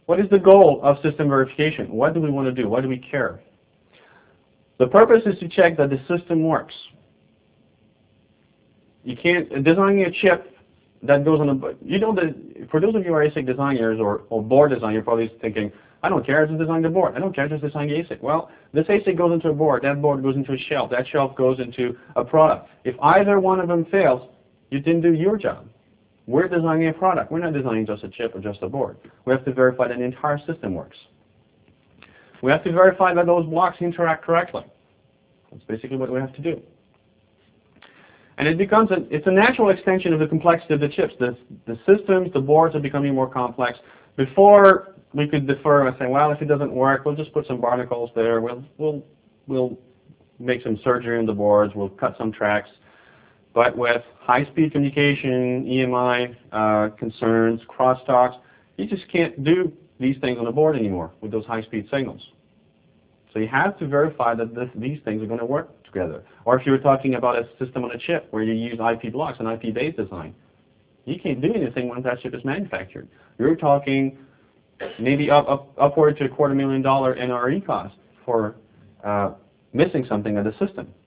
What is the goal of system verification? What do we want to do? Why do we care? The purpose is to check that the system works. You can't design a chip that goes on a, you know, for those of you who are ASIC designers or board designers, you're probably thinking, I don't care, just design the board. I don't care, just design the ASIC. Well, this ASIC goes into a board, that board goes into a shelf, that shelf goes into a product. If either one of them fails, you didn't do your job. We're designing a product. We're not designing just a chip or just a board. We have to verify that the entire system works. We have to verify that those blocks interact correctly. That's basically what we have to do. And it becomes it's a natural extension of the complexity of the chips. The systems, the boards are becoming more complex. Before we could defer and say, well, if it doesn't work, we'll just put some barnacles there. We'll make some surgery on the boards. We'll cut some tracks. But with high-speed communication, EMI concerns, crosstalks, you just can't do these things on the board anymore with those high-speed signals. So you have to verify that these things are going to work together. Or if you were talking about a system on a chip where you use IP blocks and IP-based design, you can't do anything once that chip is manufactured. You're talking maybe upward to $250,000 NRE cost for missing something in the system.